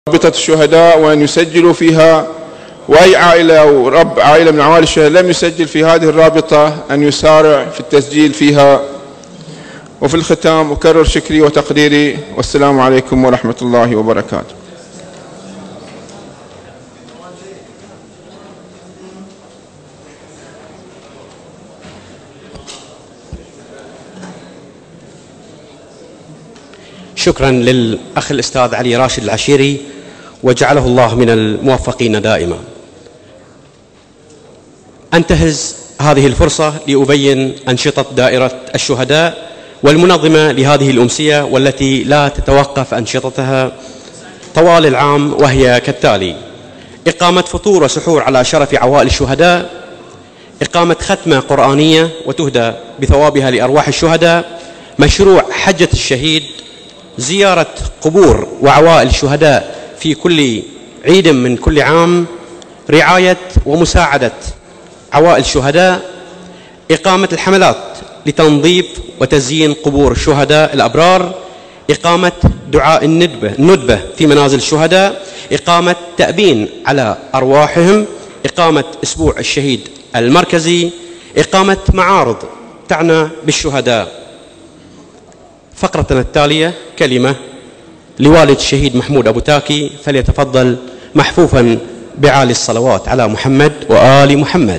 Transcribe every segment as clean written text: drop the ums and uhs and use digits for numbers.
رابطة الشهداء وأن يسجلوا فيها، وأي عائلة أو رب عائلة من عوائل الشهداء لم يسجل في هذه الرابطة أن يسارع في التسجيل فيها. وفي الختام أكرر شكري وتقديري، والسلام عليكم ورحمة الله وبركاته. شكرا للأخ الأستاذ علي راشد العشيري، وجعله الله من الموفقين دائما. أنتهز هذه الفرصة لأبين أنشطة دائرة الشهداء والمنظمة لهذه الأمسية، والتي لا تتوقف أنشطتها طوال العام، وهي كالتالي: إقامة فطور وسحور على شرف عوائل الشهداء، إقامة ختمة قرآنية وتهدى بثوابها لأرواح الشهداء، مشروع حجة الشهيد، زيارة قبور وعوائل الشهداء في كل عيد من كل عام، رعاية ومساعدة عوائل الشهداء، إقامة الحملات لتنظيف وتزيين قبور الشهداء الأبرار، إقامة دعاء الندبة في منازل الشهداء، إقامة تأبين على أرواحهم، إقامة أسبوع الشهيد المركزي، إقامة معارض تعنى بالشهداء. فقرتنا التالية كلمة لوالد الشهيد محمود أبو تاكي، فليتفضل محفوفا بعالي الصلوات على محمد وآل محمد.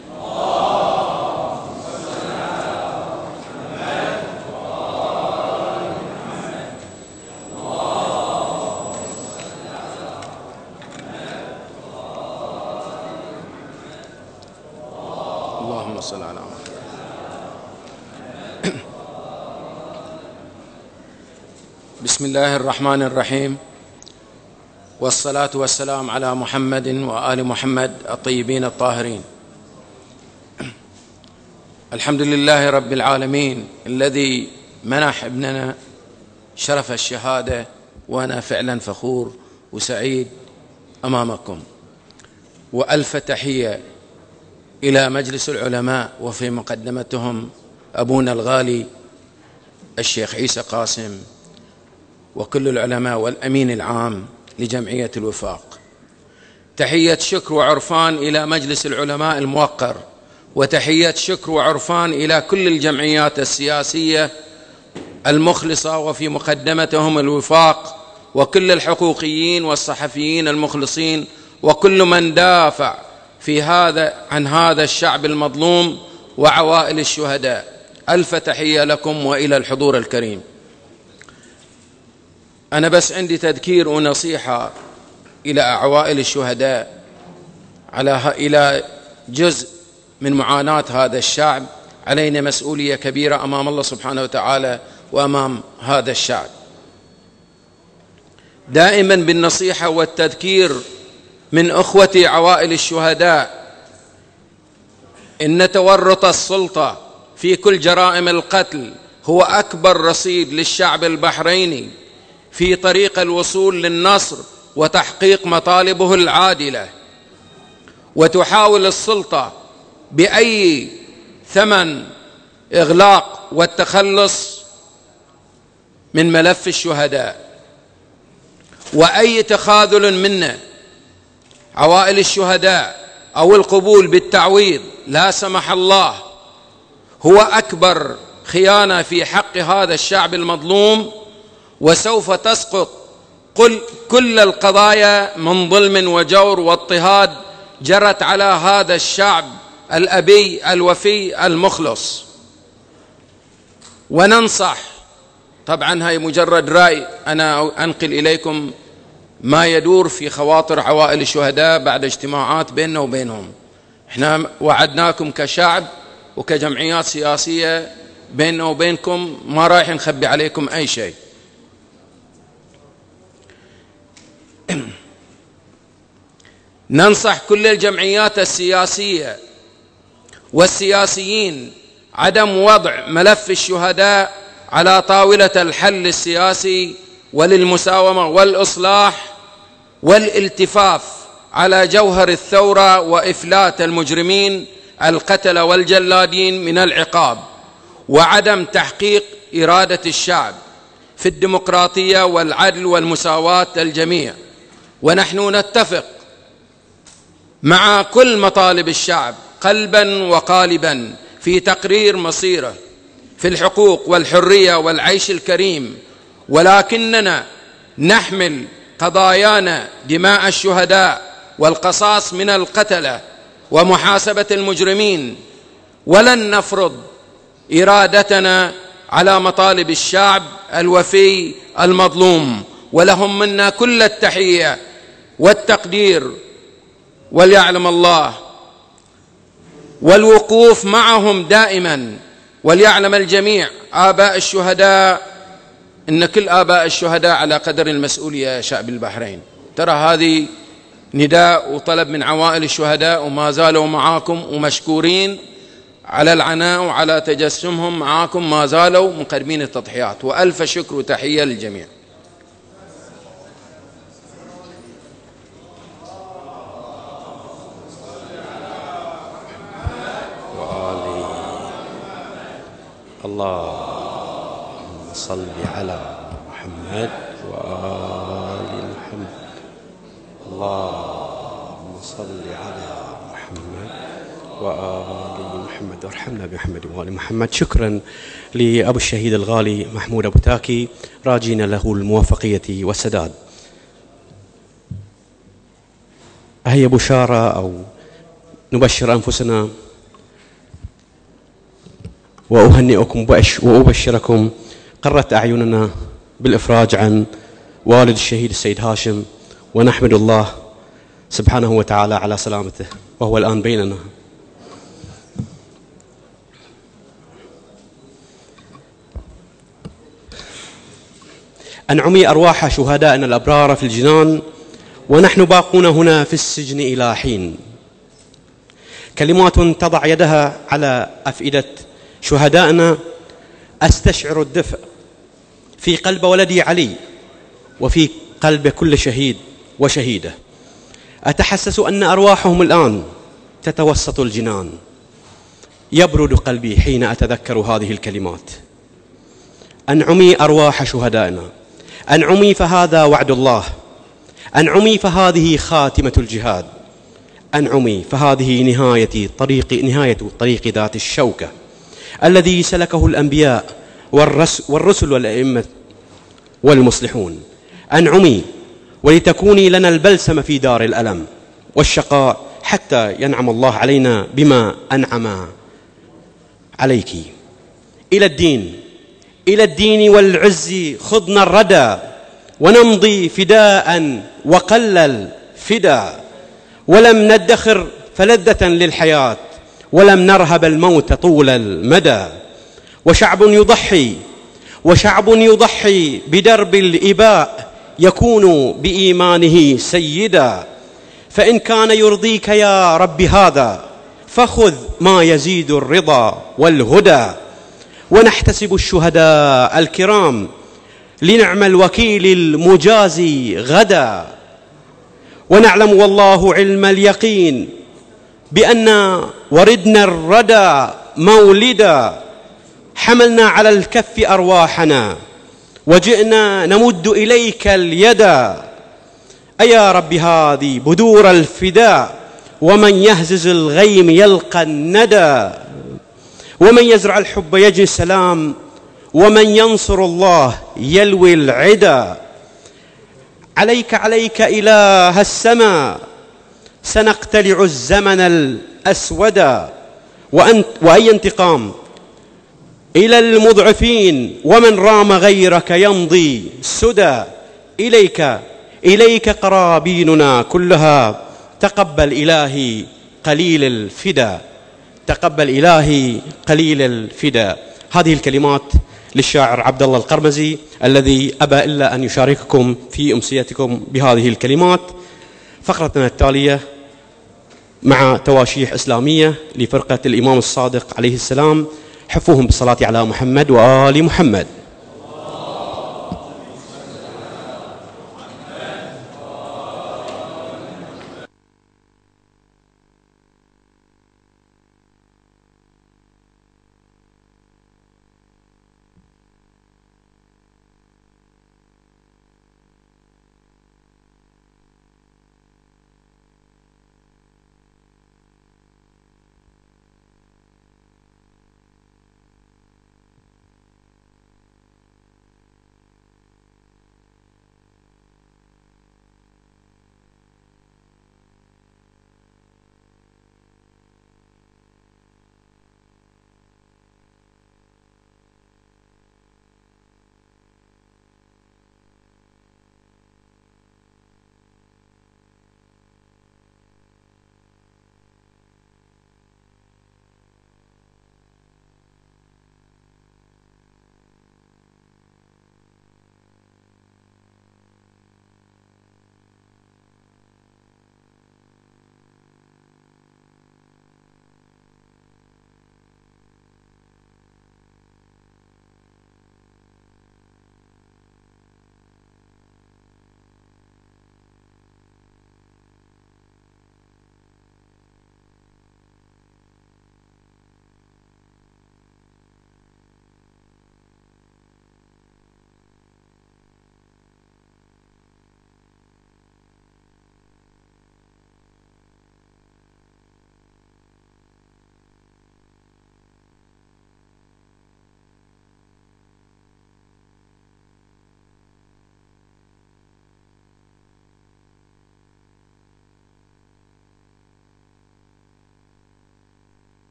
اللهم صل على محمد. بسم الله الرحمن الرحيم، والصلاة والسلام على محمد وآل محمد الطيبين الطاهرين. الحمد لله رب العالمين الذي منح ابننا شرف الشهادة، وأنا فعلا فخور وسعيد أمامكم. وألف تحية إلى مجلس العلماء، وفي مقدمتهم أبونا الغالي الشيخ عيسى قاسم، وكل العلماء والأمين العام لجمعية الوفاق. تحية شكر وعرفان إلى مجلس العلماء الموقر، وتحية شكر وعرفان إلى كل الجمعيات السياسية المخلصة، وفي مقدمتهم الوفاق، وكل الحقوقيين والصحفيين المخلصين، وكل من دافع عن هذا الشعب المظلوم وعوائل الشهداء. ألف تحية لكم وإلى الحضور الكريم. أنا بس عندي تذكير ونصيحة إلى عوائل الشهداء، إلى جزء من معاناة هذا الشعب. علينا مسؤولية كبيرة أمام الله سبحانه وتعالى وأمام هذا الشعب. دائما بالنصيحة والتذكير من أخوتي عوائل الشهداء إن تورط السلطة في كل جرائم القتل هو أكبر رصيد للشعب البحريني في طريق الوصول للنصر وتحقيق مطالبه العادلة. وتحاول السلطة بأي ثمن إغلاق والتخلص من ملف الشهداء، وأي تخاذل منا عوائل الشهداء أو القبول بالتعويض لا سمح الله هو أكبر خيانة في حق هذا الشعب المظلوم. وسوف تسقط كل القضايا من ظلم وجور واضطهاد جرت على هذا الشعب الأبي الوفي المخلص. وننصح، طبعا هاي مجرد رأي، أنا أنقل إليكم ما يدور في خواطر عوائل الشهداء بعد اجتماعات بيننا وبينهم. احنا وعدناكم كشعب وكجمعيات سياسية بيننا وبينكم، ما رايح نخبي عليكم أي شيء. ننصح كل الجمعيات السياسية والسياسيين عدم وضع ملف الشهداء على طاولة الحل السياسي وللمساومة والإصلاح والالتفاف على جوهر الثورة وإفلات المجرمين القتلة والجلادين من العقاب، وعدم تحقيق إرادة الشعب في الديمقراطية والعدل والمساواة للجميع. ونحن نتفق مع كل مطالب الشعب قلبا وقالبا في تقرير مصيره في الحقوق والحرية والعيش الكريم، ولكننا نحمل قضايانا دماء الشهداء والقصاص من القتلة ومحاسبة المجرمين، ولن نفرض إرادتنا على مطالب الشعب الوفي المظلوم، ولهم منا كل التحية والتقدير، وليعلم الله، والوقوف معهم دائما. وليعلم الجميع آباء الشهداء إن كل آباء الشهداء على قدر المسؤولية يا شعب البحرين. ترى هذه نداء وطلب من عوائل الشهداء، وما زالوا معاكم ومشكورين على العناء وعلى تجسمهم معاكم، ما زالوا مقدمين التضحيات، وألف شكر وتحية للجميع. اللهم صل على محمد وآل محمد. اللهم صل على محمد وآل محمد، وارحمنا بمحمد وآل محمد. شكرا لأبو الشهيد الغالي محمود أبو تاكي، راجين له الموفقية والسداد. هي بشارة أو نبشر أنفسنا وأهنئكم وأبشركم، قرت أعيننا بالإفراج عن والد الشهيد السيد هاشم، ونحمد الله سبحانه وتعالى على سلامته وهو الآن بيننا. أنعمي أرواح شهدائنا الأبرار في الجنان، ونحن باقون هنا في السجن إلى حين. كلمات تضع يدها على أفئدة شهدائنا أستشعر الدفء في قلب ولدي علي وفي قلب كل شهيد وشهيدة. أتحسس أن أرواحهم الآن تتوسط الجنان. يبرد قلبي حين أتذكر هذه الكلمات. أنعمي أرواح شهدائنا، أنعمي فهذا وعد الله، أنعمي فهذه خاتمة الجهاد، أنعمي فهذه نهاية طريق ذات الشوكة الذي سلكه الأنبياء والرسل والأئمة والمصلحون. أنعمي ولتكوني لنا البلسم في دار الألم والشقاء، حتى ينعم الله علينا بما أنعم عليك. إلى الدين والعز خضنا الردى، ونمضي فداء وقل الفدا، ولم ندخر فلذة للحياة، ولم نرهب الموت طول المدى. وشعب يضحي بدرب الإباء، يكون بإيمانه سيدا. فإن كان يرضيك يا رب هذا، فخذ ما يزيد الرضا والهدى. ونحتسب الشهداء الكرام لنعم الوكيل المجازي غدا. ونعلم والله علم اليقين بأن وردنا الردى مولدا. حملنا على الكف أرواحنا وجئنا نمد إليك اليدا. أيا رب هذه بدور الفداء، ومن يهزز الغيم يلقى الندى. ومن يزرع الحب يجني السلام، ومن ينصر الله يلوي العدا. عليك إله السماء، سنقتلع الزمن الأسودا. وأي انتقام إلى المضعفين، ومن رام غيرك يمضي سدى. إليك قرابيننا كلها، تقبل إلهي قليل الفدا، تقبل إلهي قليل الفدا. هذه الكلمات للشاعر عبد الله القرمزي، الذي أبى إلا أن يشارككم في أمسيتكم بهذه الكلمات. فقرتنا التالية مع تواشيح إسلامية لفرقة الإمام الصادق عليه السلام. حفوهم بالصلاة على محمد وآل محمد.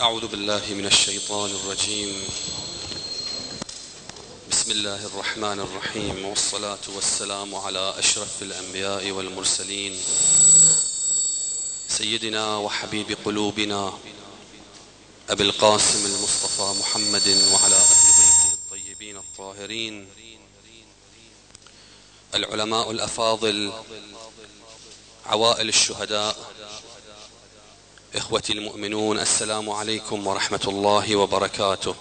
أعوذ بالله من الشيطان الرجيم. بسم الله الرحمن الرحيم، والصلاة والسلام على أشرف الأنبياء والمرسلين سيدنا وحبيب قلوبنا أبي القاسم المصطفى محمد وعلى أهل بيته الطيبين الطاهرين، العلماء الأفاضل، عوائل الشهداء، إخوتي المؤمنون، السلام عليكم ورحمة الله وبركاته.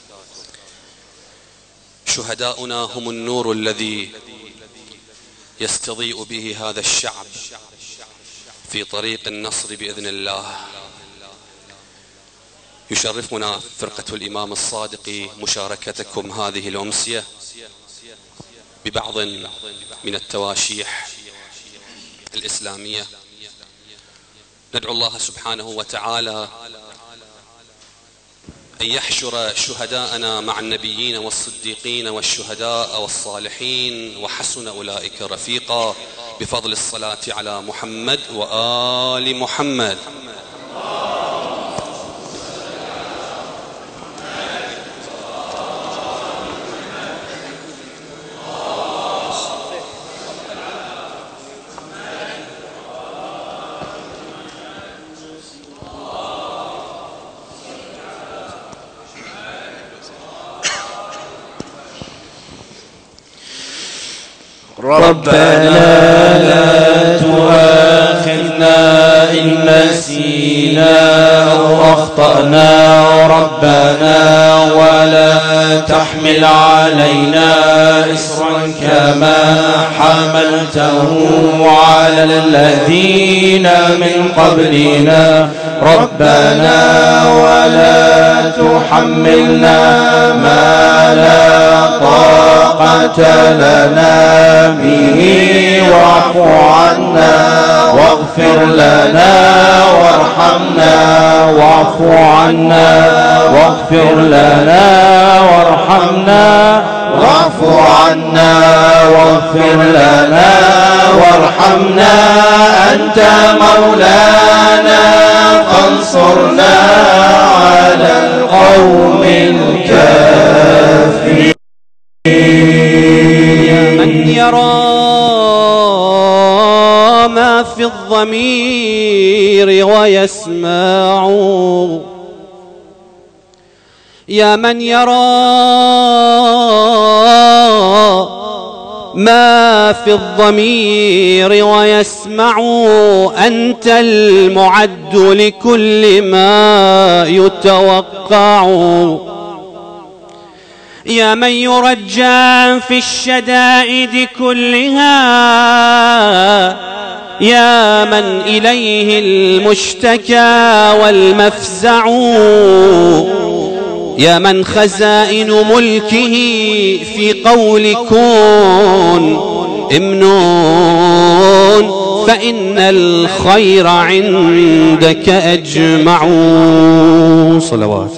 شهداؤنا هم النور الذي يستضيء به هذا الشعب في طريق النصر بإذن الله. يشرفنا فرقة الإمام الصادق مشاركتكم هذه الأمسية ببعض من التواشيح الإسلامية. ندعو الله سبحانه وتعالى أن يحشر شهداءنا مع النبيين والصديقين والشهداء والصالحين وحسن أولئك رفيقا، بفضل الصلاة على محمد وآل محمد. ربنا لا تؤاخذنا إن نسينا أو أخطأنا، ربنا ولا تحمل علينا إصرا كما حملته على الذين من قبلنا، ربنا ولا تحملنا ما لا طاقة لنا به، واعف عنا واغفر لنا وارحمنا، واعف عنا واغفر لنا وارحمنا، واعف عنا واغفر لنا وارحمنا، أنت مولانا فانصرنا على القوم الكافرين. من يرى ما في الضمير ويسمع، يا من يرى ما في الضمير ويسمع، أنت المعد لكل ما يتوقع، يا من يرجى في الشدائد كلها، يا من إليه المشتكى والمفزع، يا من خزائن ملكه في قول كن امنون، فإن الخير عندك أجمع. صلوات.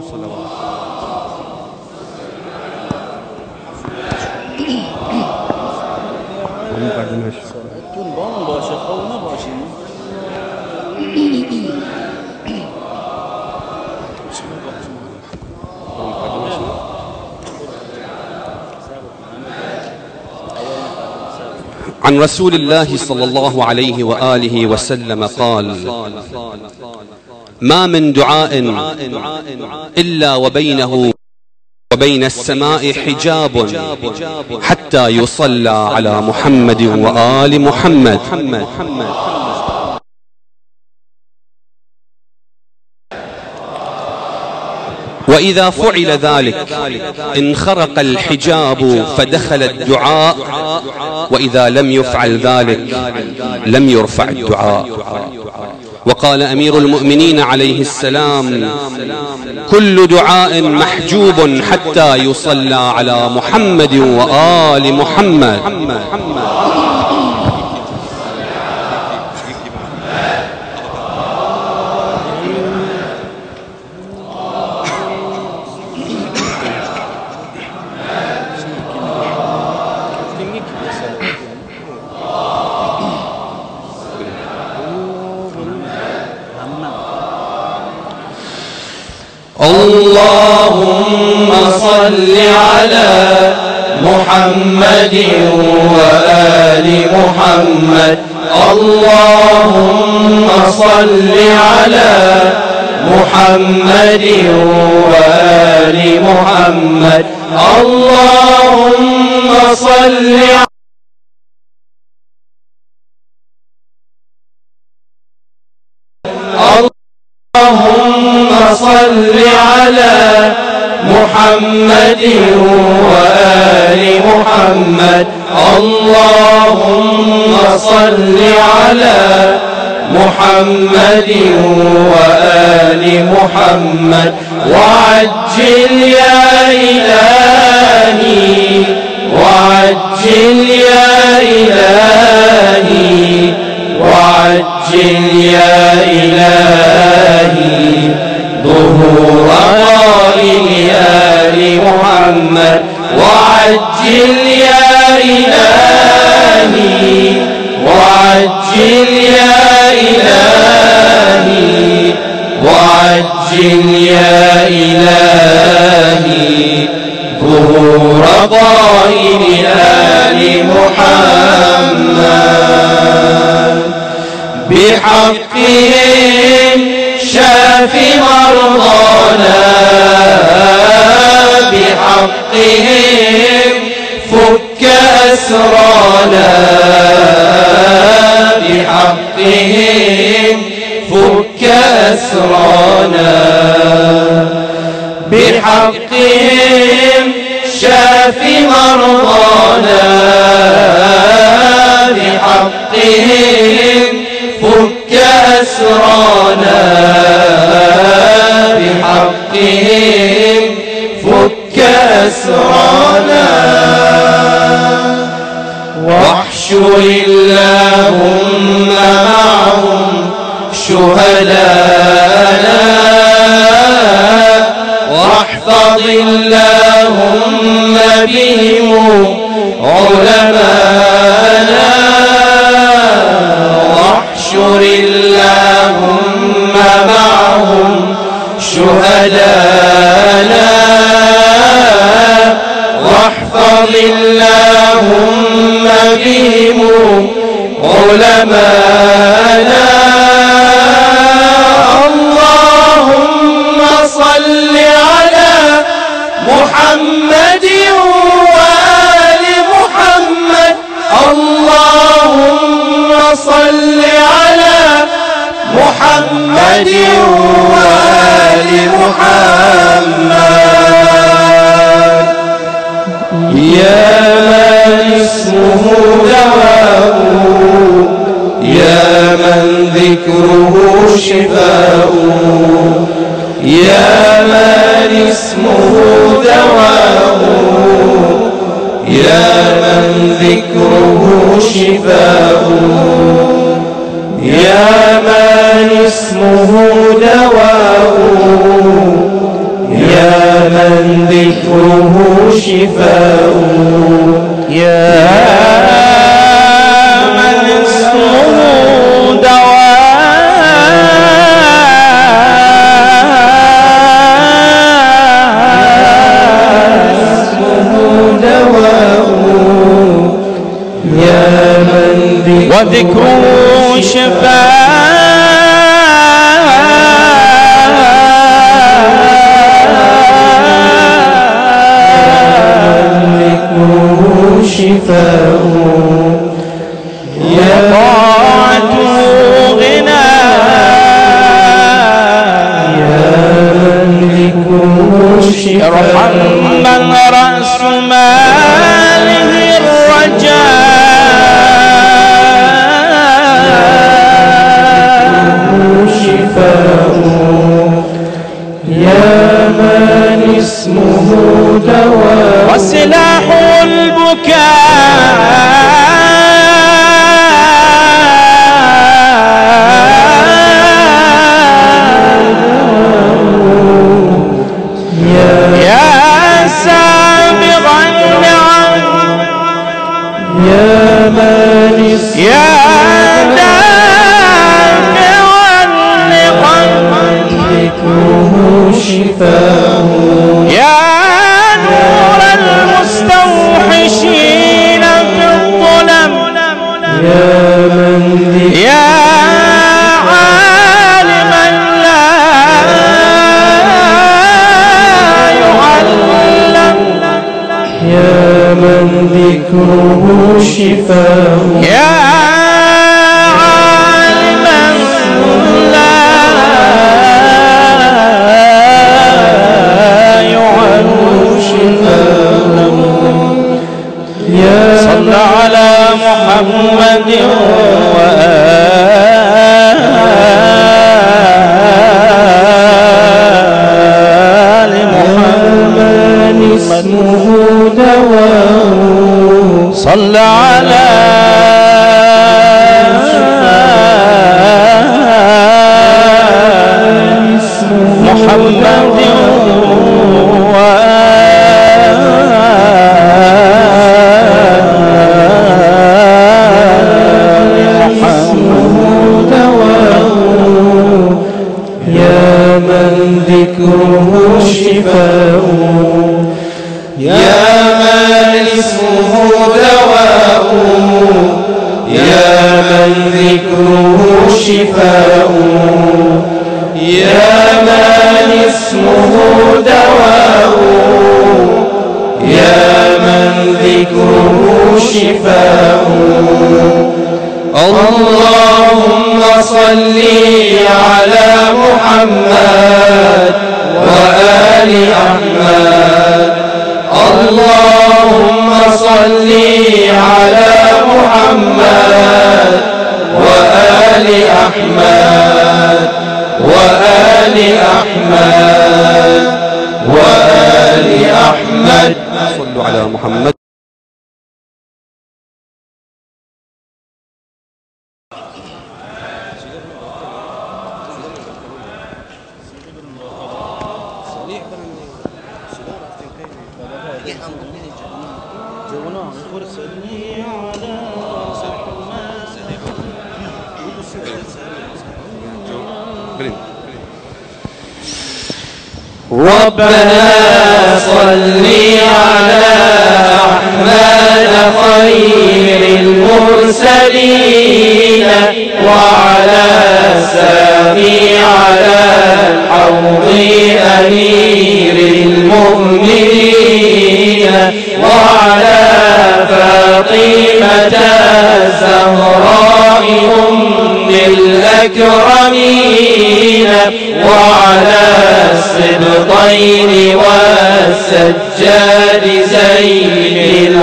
عن رسول الله صلى الله عليه وآله وسلم قال: ما من دعاء إلا وبينه وبين السماء حجاب حتى يصلى على محمد وآل محمد. وإذا فعل ذلك انخرق الحجاب فدخل الدعاء، وإذا لم يفعل ذلك لم يرفع الدعاء. وقال أمير المؤمنين عليه السلام: كل دعاء محجوب حتى يصلى على محمد وآل محمد. اللهم صل على محمد وآل محمد. اللهم صل على محمد وآل محمد. اللهم صل اللهم صل على محمد وآل محمد. اللهم صل على محمد وآل محمد. وعجل يا إلهي وعجل يا إلهي وعجل يا إلهي ظهور قائم آل محمد. وعجل يا إلهي وعجل يا إلهي وعجل يا إلهي ظهور قائم آل محمد. بحقهم شاف مرضانا بحقهم فك أسرانا بحقهم فك أسرانا بحقهم شاف مرضانا بحقهم فك أسرانا بحقهم فك أسرانا. واحشر اللهم معهم شهدانا واحفظ اللهم بهم علمانا. واحشر اللهم معهم شهدانا واحفظ اللهم بهم علمانا. اللهم صل على محمد وآل محمد. اللهم صل على محمد وآل محمد. يا من اسمه دواء يا من ذكره شفاء يا من اسمه دواء يا من ذكره شفاء يا من اسمه دواء يا من ذكره شفاء يا من اسمه دواء يا من وذكره شفاء ذكره شفاء يا طاعته غنى يا من ذكره شفاء ارحم من رأس ماله يا من اسمه دواء وسلاح البكاء ذكره شفاء يا عالما لا يعلم شفاء صل على محمد وآل محمد اسمه دواء صل على محمد ذكره شفاء يا من اسمه دواء يا من ذكره شفاء يا من اسمه دواء يا من ذكره شفاء اللهم صل على محمد وآل أحمد اللهم صل على محمد وآل أحمد وآل أحمد وآل أحمد صلوا على محمد. ربنا صل على أحمد خير المرسلين وعلى سامي على الحوض أمير المؤمنين وعلى فاطمة الزهراء أم الأكرمين وعلى السبطين والسجاد زين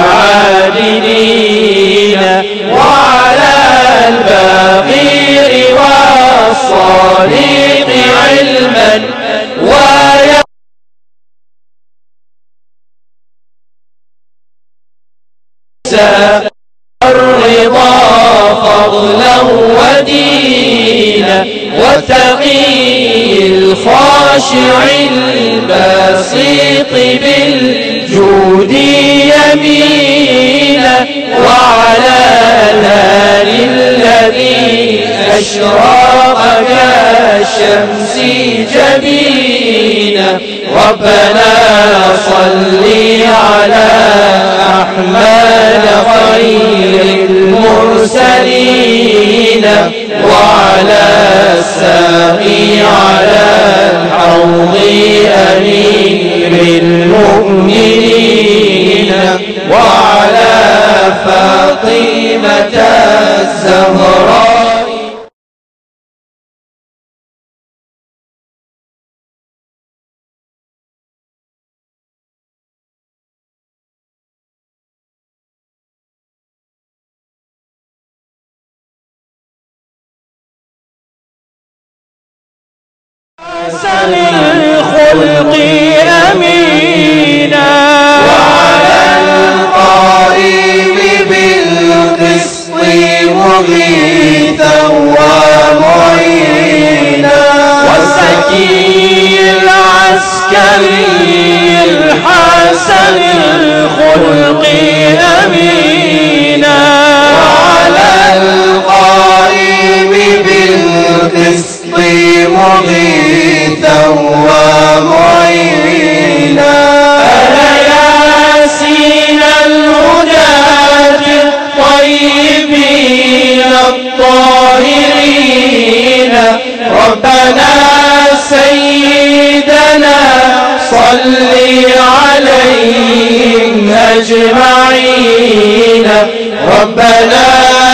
العابدين وعلى الباقر والصديق علما الرضا فضلا ودينا والتقي الخاشع البسيط بالجود يمينا وعلى الآل الذي أشراق كالشمس جبينا ربنا صل على أحمد خير المرسلين وعلى الساقي على الحوض أمير المؤمنين وعلى فاطمة الزهراء حسن الخلق أمينا وعلى القائم بالقسط مغيثا ومعينا والزكي العسكري الحسن الخلق أمينا وعلى القائم بالقسط مغيثا ومعينا أنا ياسين الهداة الطيبين الطاهرين ربنا سيدنا صل عليهم أجمعين. ربنا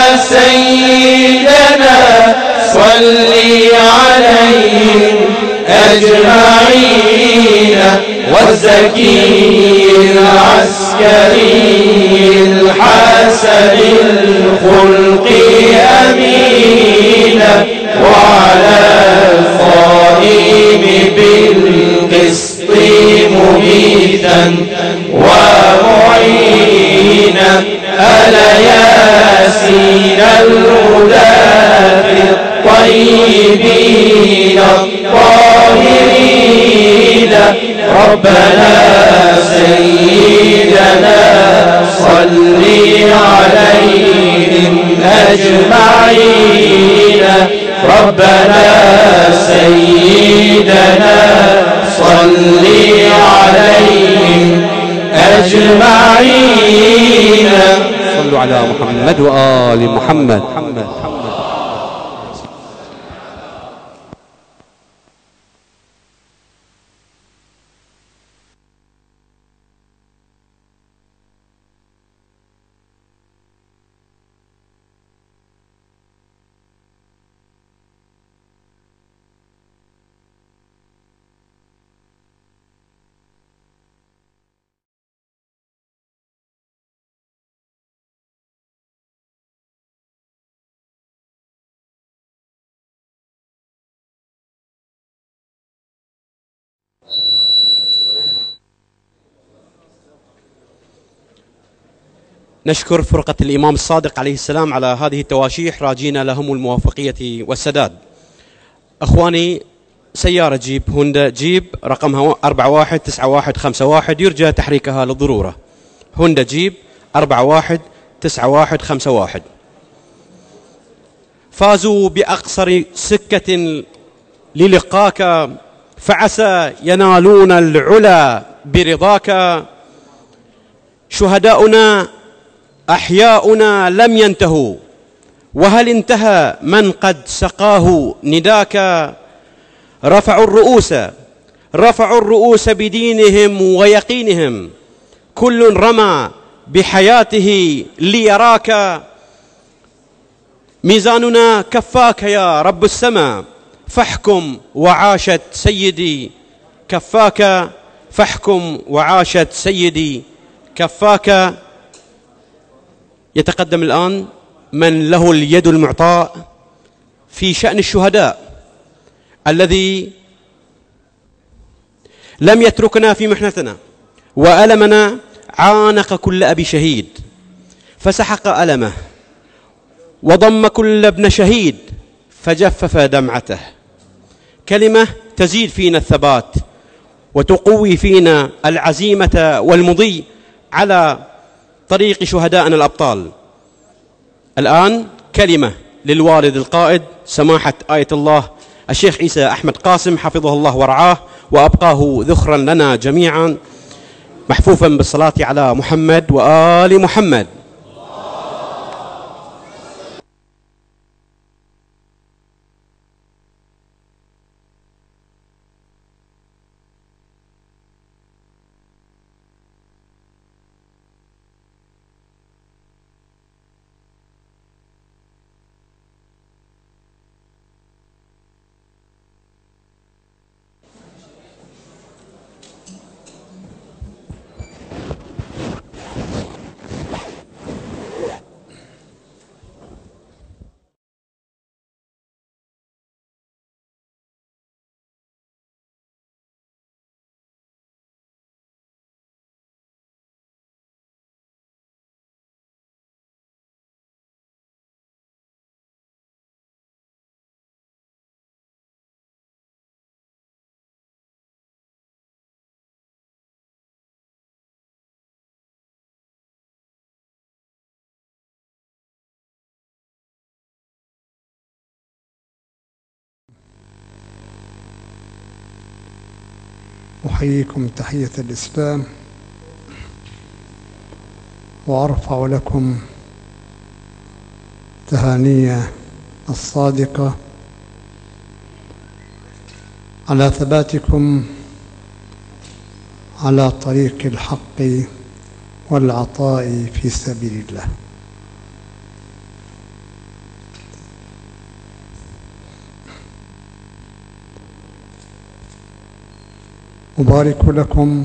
سيدنا صل عليهم أجمعين. والزكي العسكري الحسن الخلق أمين. وعلى القائم بالقسط مميتا ومعينا. ألا ياسين الهدى في الطيبين الطاهرين. ربنا سيدنا صل عليهم أجمعين. ربنا سيدنا صل عليهم أجمعين. صلوا على محمد وآل محمد. نشكر فرقة الإمام الصادق عليه السلام على هذه التواشيح، راجين لهم الموفقية والسداد. أخواني، سيارة جيب هوندا جيب رقمها 419151 يرجى تحريكها للضرورة. هوندا جيب 419151 فازوا بأقصر سكة للقاك، فعسى ينالون العلا برضاك. شهداؤنا أحياؤنا لم ينتهوا، وهل انتهى من قد سقاه نداك. رفعوا الرؤوس بدينهم ويقينهم، كل رمى بحياته ليراك. ميزاننا كفاك يا رب السماء، فاحكم وعاشت سيدي كفاك. فاحكم وعاشت سيدي كفاك. يتقدم الآن من له اليد المعطاء في شأن الشهداء، الذي لم يتركنا في محنتنا وألمنا، عانق كل أبي شهيد فسحق ألمه، وضم كل ابن شهيد فجفف دمعته. كلمة تزيد فينا الثبات وتقوي فينا العزيمة والمضي على طريق شهدائنا الأبطال. الآن كلمة للوالد القائد سماحة آية الله الشيخ عيسى أحمد قاسم حفظه الله ورعاه وأبقاه ذخرا لنا جميعا، محفوفا بالصلاة على محمد وآل محمد. أحييكم تحية الإسلام وأرفع لكم تهانية الصادقة على ثباتكم على طريق الحق والعطاء في سبيل الله. أبارك لكم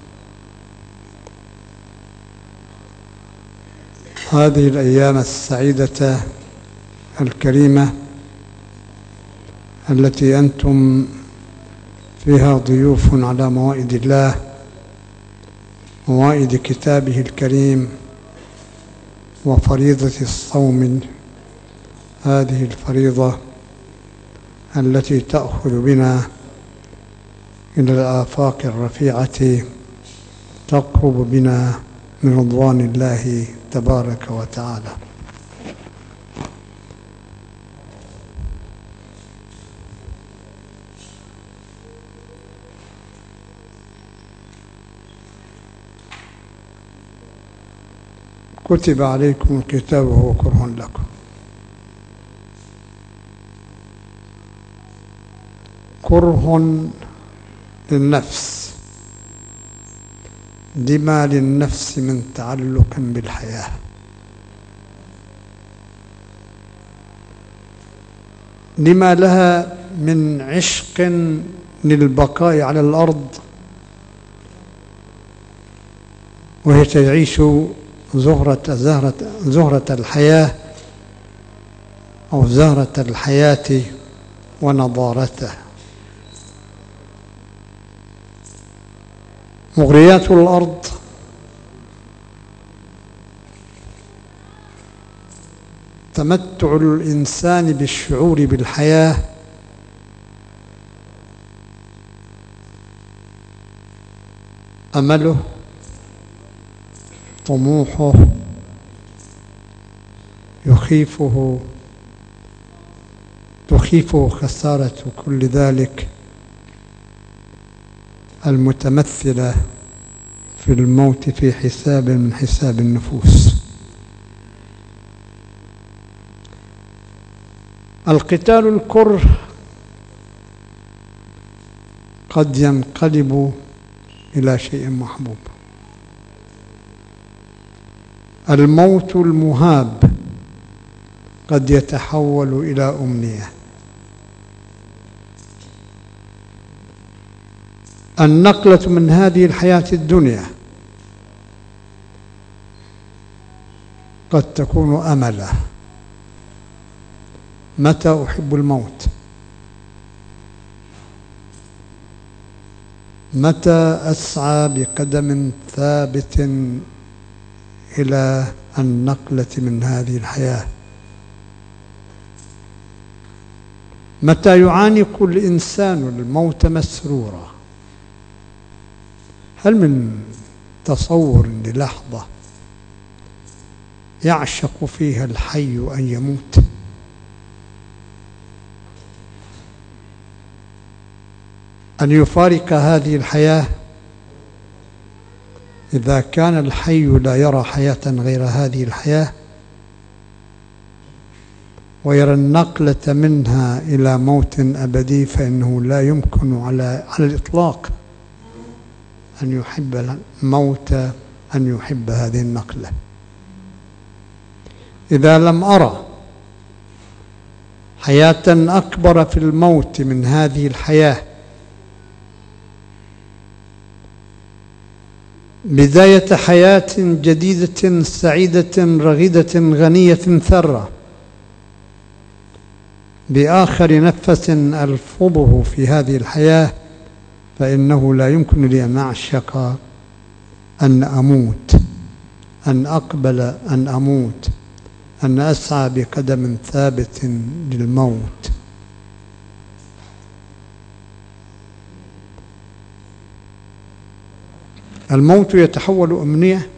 هذه الأيام السعيدة الكريمة التي أنتم فيها ضيوف على موائد الله، موائد كتابه الكريم، وفريضة الصوم، هذه الفريضة التي تأخذ بنا إلى الآفاق الرفيعة تقرب بنا من رضوان الله تبارك وتعالى. كتب عليكم الكتاب وهو كره لكم. كره للنفس، لما للنفس من تعلق بالحياة. لما لها من عشق للبقاء على الأرض وهي تعيش زهرة الحياة أو زهرة الحياة ونضارته. مغريات الأرض تمتع الإنسان بالشعور بالحياة، أمله، طموحه، تخيفه خسارة كل ذلك المتمثلة في الموت في حساب من حساب النفوس. القتال الكره قد ينقلب إلى شيء محبوب. الموت المهاب قد يتحول إلى أمنية. النقلة من هذه الحياة الدنيا قد تكون أملا. متى أحب الموت؟ متى أسعى بقدم ثابت إلى النقلة من هذه الحياة؟ متى يعانق الإنسان الموت مسرورا؟ هل من تصور للحظة يعشق فيها الحي أن يموت؟ أن يفارق هذه الحياة إذا كان الحي لا يرى حياة غير هذه الحياة ويرى النقلة منها إلى موت أبدي، فإنه لا يمكن على الإطلاق أن يحب الموت، أن يحب هذه النقلة. إذا لم أرى حياة أكبر في الموت من هذه الحياة، بداية حياة جديدة سعيدة رغدة غنية ثرة، بآخر نفس ألفظه في هذه الحياة، فإنه لا يمكن لي أن أعشق أن أموت، أن أقبل أن أموت، أن أسعى بقدم ثابت للموت. الموت يتحول أمنية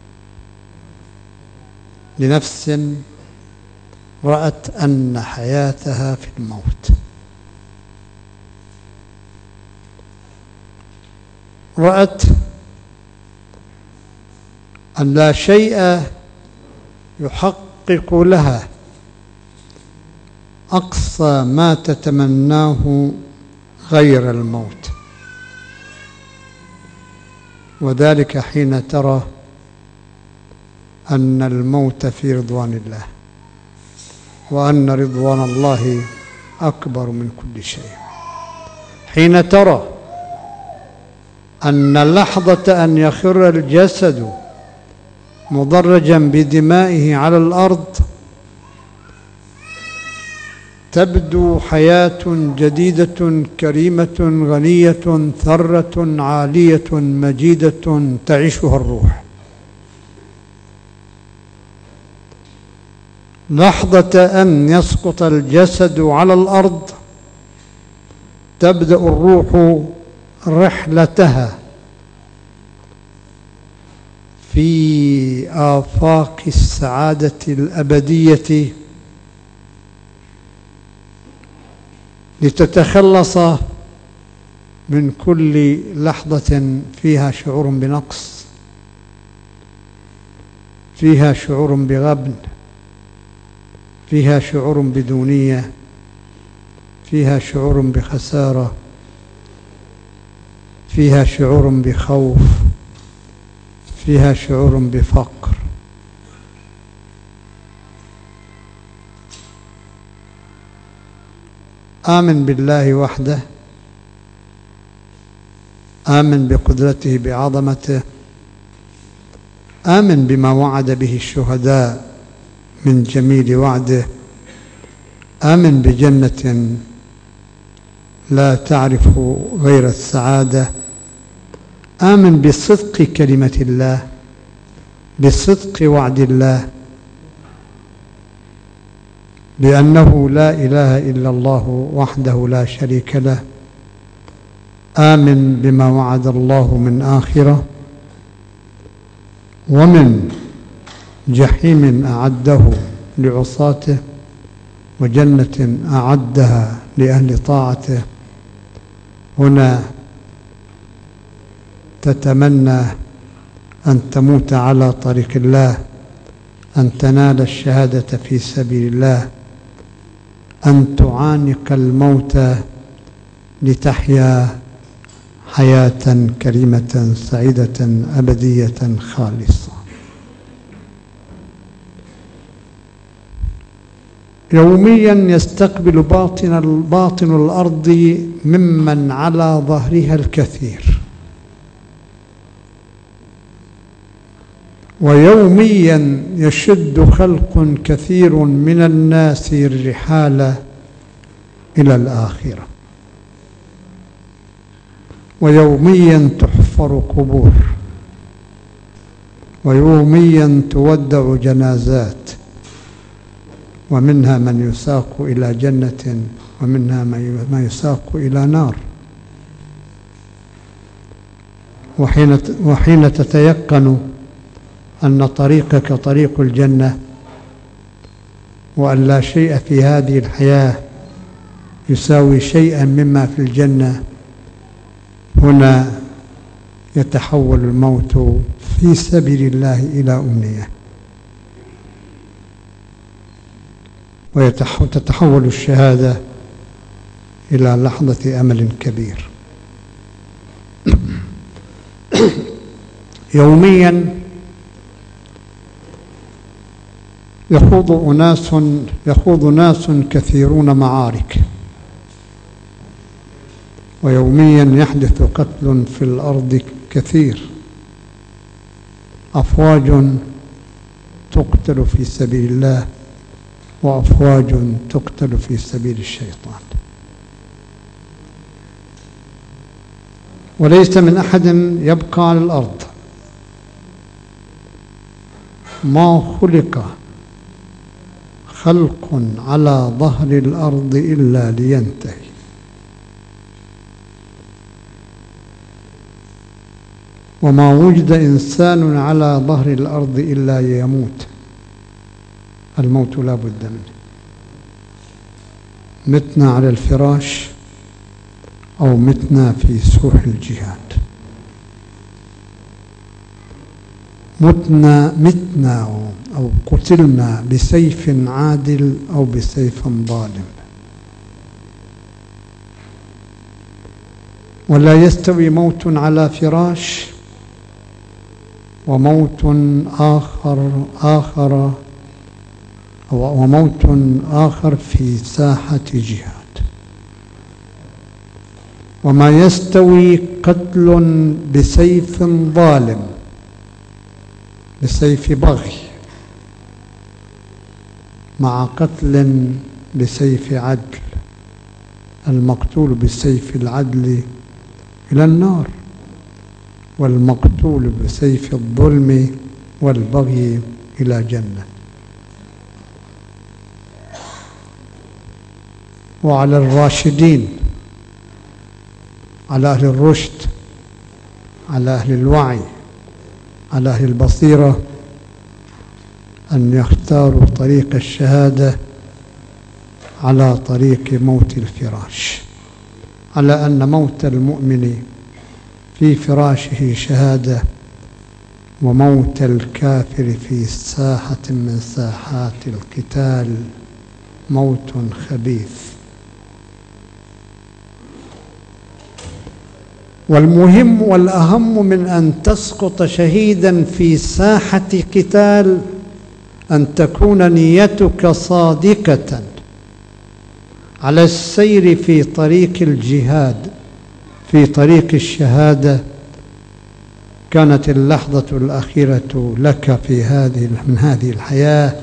لنفس رأت أن حياتها في الموت، رأت أن لا شيء يحقق لها أقصى ما تتمناه غير الموت، وذلك حين ترى أن الموت في رضوان الله، وأن رضوان الله أكبر من كل شيء. حين ترى أن لحظة أن يخر الجسد مضرجا بدمائه على الأرض تبدو حياة جديدة كريمة غنية ثرة عالية مجيدة تعيشها الروح. لحظة أن يسقط الجسد على الأرض تبدأ الروح رحلتها في آفاق السعادة الأبدية لتتخلص من كل لحظة فيها شعور بنقص، فيها شعور بغبن، فيها شعور بدونية، فيها شعور بخسارة، فيها شعور بخوف، فيها شعور بفقر. آمن بالله وحده، آمن بقدرته بعظمته، آمن بما وعد به الشهداء من جميل وعده، آمن بجنة لا تعرف غير السعادة، آمن بصدق كلمة الله، بصدق وعد الله، بأنه لا إله إلا الله وحده لا شريك له. آمن بما وعد الله من آخرة ومن جحيم أعده لعصاته وجنة أعدها لأهل طاعته. هنا تتمنى أن تموت على طريق الله، أن تنال الشهادة في سبيل الله، أن تعانق الموت لتحيا حياة كريمة سعيدة أبدية خالصة. يوميا يستقبل باطن الأرض ممن على ظهرها الكثير، ويوميا يشد خلق كثير من الناس الرحال إلى الآخرة، ويوميا تحفر قبور، ويوميا تودع جنازات، ومنها من يساق إلى جنة ومنها ما يساق إلى نار. وحين تتيقن أن طريقك طريق الجنة، وأن لا شيء في هذه الحياة يساوي شيئا مما في الجنة، هنا يتحول الموت في سبيل الله إلى أمنية، وتتحول الشهادة إلى لحظة أمل كبير. يوميا يخوض ناس كثيرون معارك، ويوميا يحدث قتل في الأرض كثير، أفواج تقتل في سبيل الله وأفواج تقتل في سبيل الشيطان. وليس من أحد يبقى على الأرض، ما خلق خلق على ظهر الأرض إلا لينتهي، وما وجد إنسان على ظهر الأرض إلا يموت. الموت لا بد منه، متنا على الفراش أو متنا في سوح الجهاد، متنا أو قتلنا بسيف عادل أو بسيف ظالم. ولا يستوي موت على فراش وموت آخر في ساحة جهاد. وما يستوي قتل بسيف ظالم، بسيف بغي، مع قتل بسيف عدل. المقتول بسيف العدل إلى النار، والمقتول بسيف الظلم والبغي إلى جنة. وعلى الراشدين، على أهل الرشد، على أهل الوعي، على أهل البصيرة، أن يختاروا طريق الشهادة على طريق موت الفراش، على أن موت المؤمن في فراشه شهادة، وموت الكافر في ساحة من ساحات القتال موت خبيث. والمهم والأهم من أن تسقط شهيدا في ساحة قتال أن تكون نيتك صادقة على السير في طريق الجهاد، في طريق الشهادة. كانت اللحظة الأخيرة لك من هذه الحياة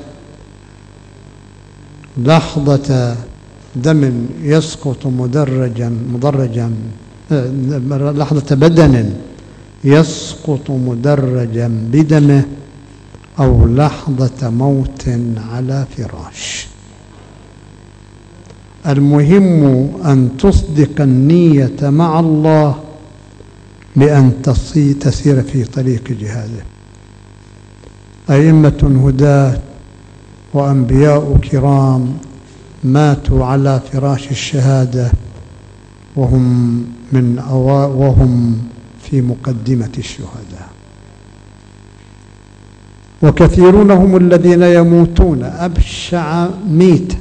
لحظة دم يسقط مدرجا، لحظة بدن يسقط مدرجا بدمه، أو لحظة موت على فراش. المهم أن تصدق النية مع الله بأن تسير في طريق جهاده. أئمة هداة وأنبياء كرام ماتوا على فراش الشهادة وهم في مقدمة الشهداء، وكثيرون هم الذين يموتون أبشع ميتة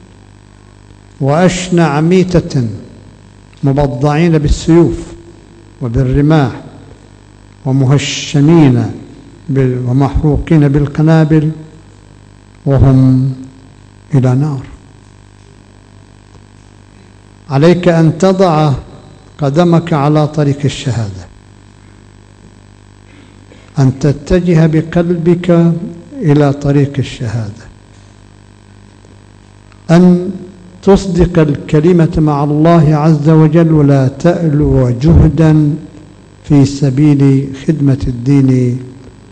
وأشنع ميتة، مبضعين بالسيوف وبالرماح ومهشمين ومحروقين بالقنابل، وهم إلى نار. عليك أن تضع قدمك على طريق الشهادة، أن تتجه بقلبك إلى طريق الشهادة، أن تصدق الكلمة مع الله عز وجل، ولا تألو جهدا في سبيل خدمة الدين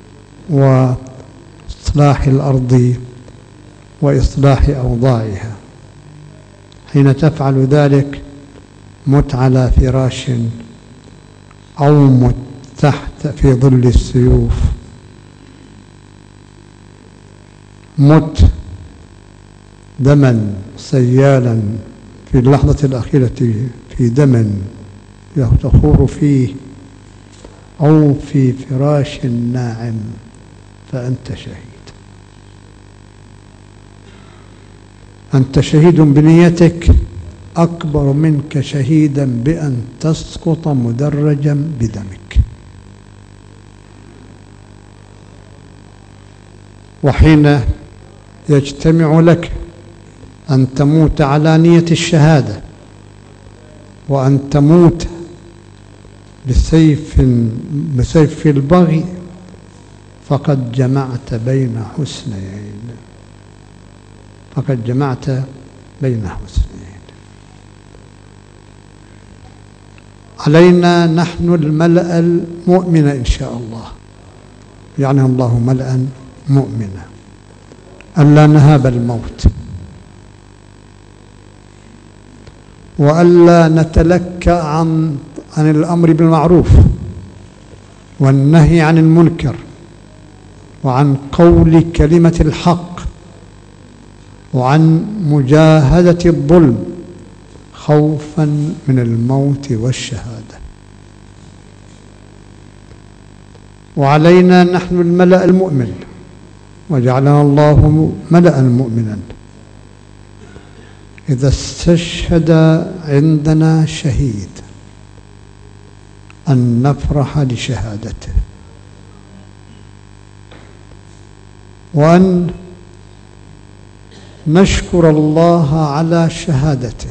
وإصلاح الأرض وإصلاح أوضاعها. حين تفعل ذلك مت على فراش أو مت تحت في ظل السيوف، مت دما سيالا في اللحظة الأخيرة في دم تخور فيه، أو في فراش ناعم، فأنت شهيد. أنت شهيد بنيتك أكبر منك شهيدا بأن تسقط مدرجا بدمك. وحين يجتمع لك أن تموت على نية الشهادة، وأن تموت بسيف البغي، فقد جمعت بين حسنيين، فقد جمعت بين حسنيين. علينا نحن الملأ المؤمن إن شاء الله، يعني الله ملأ مؤمنا، ألا نهاب الموت، وألا نتلكأ عن الأمر بالمعروف والنهي عن المنكر، وعن قول كلمة الحق، وعن مجاهدة الظلم خوفا من الموت والشهادة. وعلينا نحن الملأ المؤمن، وجعلنا الله ملأ مؤمنا، إذا استشهد عندنا شهيد أن نفرح لشهادته، وأن نشكر الله على شهادته،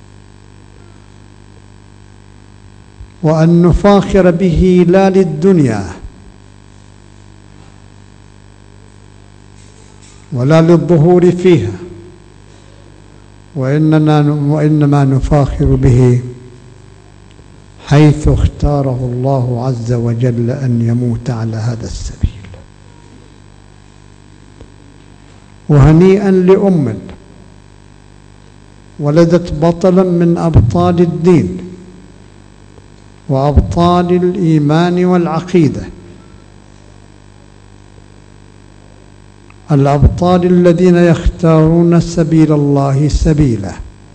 وأن نفاخر به لا للدنيا ولا للظهور فيها، وإنما نفاخر به حيث اختاره الله عز وجل أن يموت على هذا السبيل. وهنيئا لأم ولدت بطلا من أبطال الدين وأبطال الإيمان والعقيدة، الأبطال الذين يختارون سبيل الله سبيله،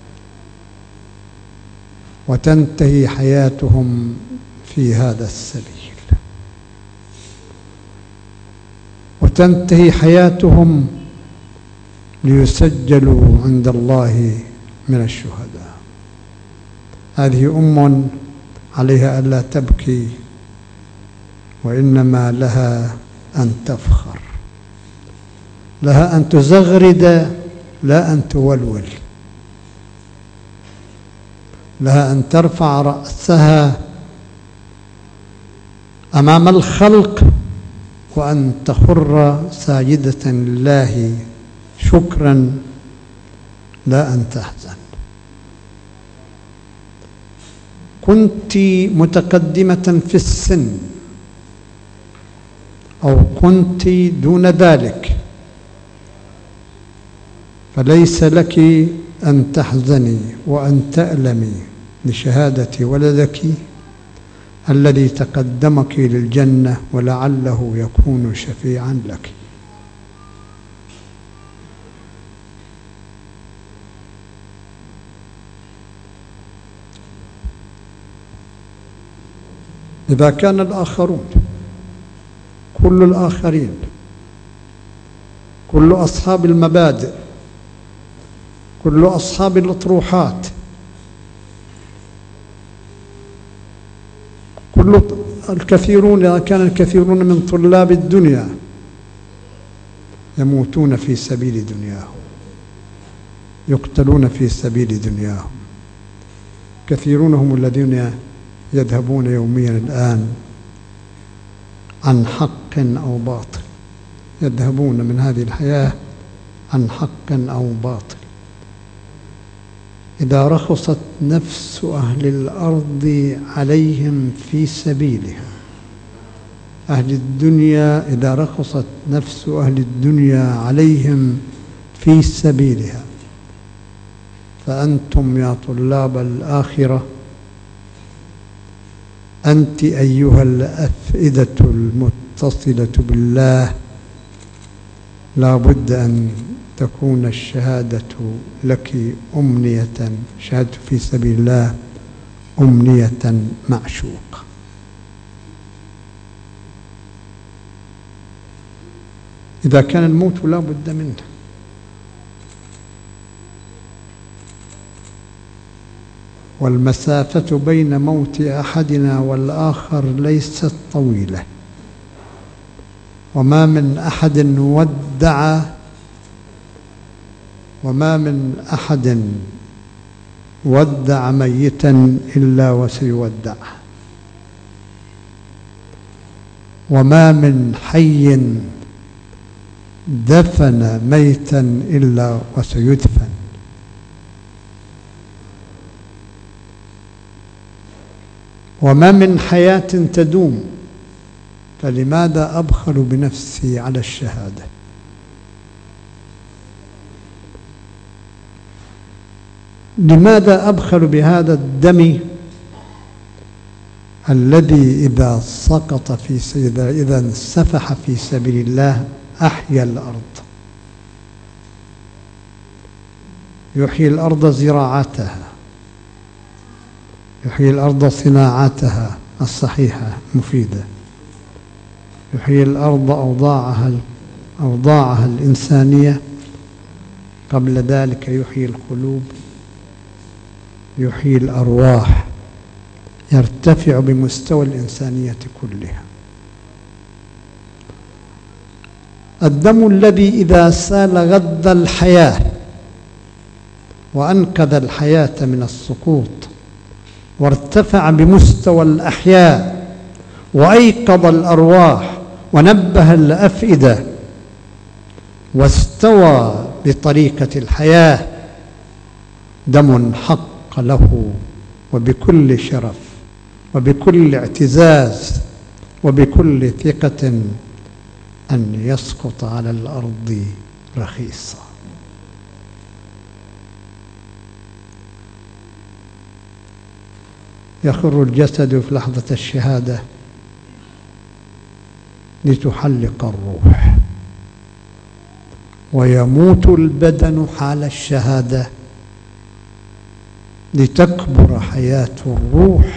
وتنتهي حياتهم في هذا السبيل، وتنتهي حياتهم ليسجلوا عند الله من الشهداء. هذه أم عليها ألا تبكي، وإنما لها أن تفخر، لها أن تزغرد لا أن تولول، لها أن ترفع رأسها أمام الخلق وأن تخر ساجدة لله شكرا لا أن تحزن. كنت متقدمة في السن أو كنت دون ذلك، فليس لك أن تحزني وأن تألمي لشهادة ولدك الذي تقدمك للجنة ولعله يكون شفيعا لك. إذا كان الآخرون كل الآخرين كل أصحاب المبادئ كل أصحاب الأطروحات كل الكثيرون، إذا كان الكثيرون من طلاب الدنيا يموتون في سبيل دنياهم، يقتلون في سبيل دنياهم، كثيرون هم الذين يذهبون يوميا الآن عن حق أو باطل، يذهبون من هذه الحياة عن حق أو باطل. إذا رخصت نفس أهل الأرض عليهم في سبيلها، أهل الدنيا إذا رخصت نفس أهل الدنيا عليهم في سبيلها، فأنتم يا طلاب الآخرة، أنت أيها الأفئدة المتصلة بالله، لا بد أن تكون الشهادة لك أمنية، شهادة في سبيل الله أمنية معشوقة. إذا كان الموت لا بد منه، والمسافة بين موت أحدنا والآخر ليست طويلة، وما من أحد ودع ميتا إلا وسيودع، وما من حي دفن ميتا إلا وسيدفن. وما من حياة تدوم، فلماذا أبخل بنفسي على الشهادة؟ لماذا أبخل بهذا الدم الذي إذا سقط إذا انسفح في سبيل الله أحيا الأرض، يحيي الأرض زراعتها، يحيي الأرض صناعتها الصحيحة المفيدة، يحيي الأرض أوضاعها الإنسانية، قبل ذلك يحيي القلوب، يحيي الأرواح، يرتفع بمستوى الإنسانية كلها. الدم الذي إذا سال غذى الحياة وأنقذ الحياة من السقوط، وارتفع بمستوى الأحياء، وأيقظ الأرواح، ونبه الأفئدة، واستوى بطريقة الحياة. دم حق له وبكل شرف وبكل اعتزاز وبكل ثقة أن يسقط على الأرض رخيصا. يخر الجسد في لحظة الشهادة لتحلق الروح، ويموت البدن حال الشهادة لتكبر حياة الروح